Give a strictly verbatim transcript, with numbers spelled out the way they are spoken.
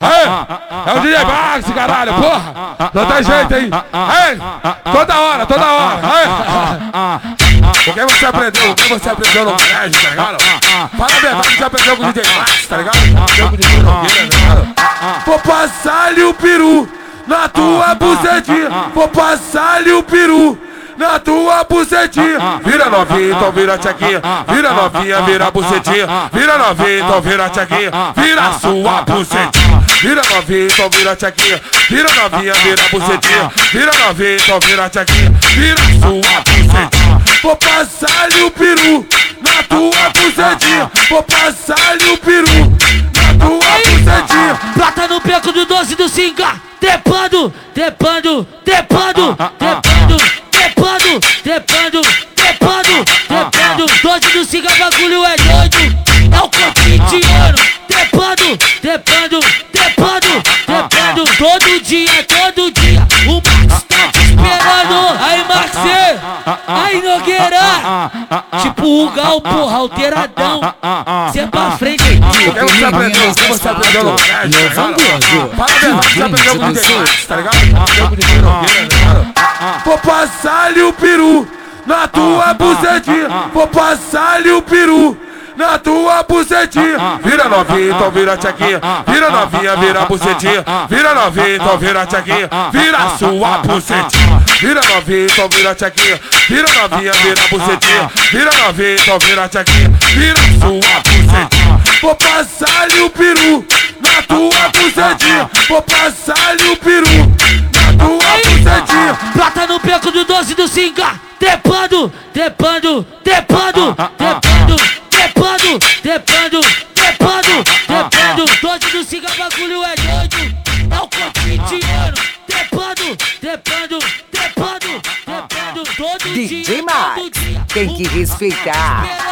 Aí, é o D J Max, caralho, porra. Não tem jeito aí. Aí, toda hora, toda hora. Aí. O que você aprendeu? O que você aprendeu no colégio, tá ligado? Fala a verdade, você aprendeu com o D J Max, tá ligado? Aprendeu com o D J Nogueira, tá ligado? Vou passar-lhe o peru na tua bucetinha. Vou passar-lhe o peru na tua bucetinha. Vira novinha, então vira tchequinha. Vira novinha, vira bucetinha. Vira novinha, então vira tchequinha. Vira sua bucetinha. Vira novinha, então vira tchequinha. Vira novinha, vira bucetinha. Vira novinha, então vira tchequinha. Vira sua bucetinha. Vou passar-lhe o peru na tua bucetinha. Vou passar-lhe o peru na tua bucetinha. Plata no beco do doze do Singa. Trepando, trepando, trepando, trepando, trepando, trepando, trepando, trepando. doze do Singa, bagulho é doido. É o cotidiano. Trepando, trepando, trepando, trepando. Todo dia, todo dia. O Max tá te esperando. Aí, Maxê. Aí, Nogueira. Tipo o Gal, porra, alteradão. Cê pra frente. O que você aprendeu? O que você aprendeu no colégio, tá ligado? Fala a verdade, você aprendeu com o D J Max, tá ligado? Aprendeu com o D J Nogueira, tá ligado? Vou passar-lhe o peru na tua bucetinha. Vou passar-lhe o peru na tua bucetinha. Vira novinha, então vira tchequinha. Vira novinha, vira bucetinha. Vira novinha, então vira tchequinha. Vira sua bucetinha. Vira novinha, então vira tchequinha. Vira novinha, vira bucetinha. Vira novinha, então vira tchequinha. Vira sua bucetinha. Vou passar-lhe o peru na tua bucetinha. Vou passar-lhe o peru na tua bucetinha. Plata no beco do doze do Singa. Trepando, trepando, trepando, trepando, trepando, trepando, trepando, trepando. doze do Singa, bagulho é doido. É o cotidiano. Trepando, trepando, trepando, trepando. Todo dia, D J Max, tem que respeitar.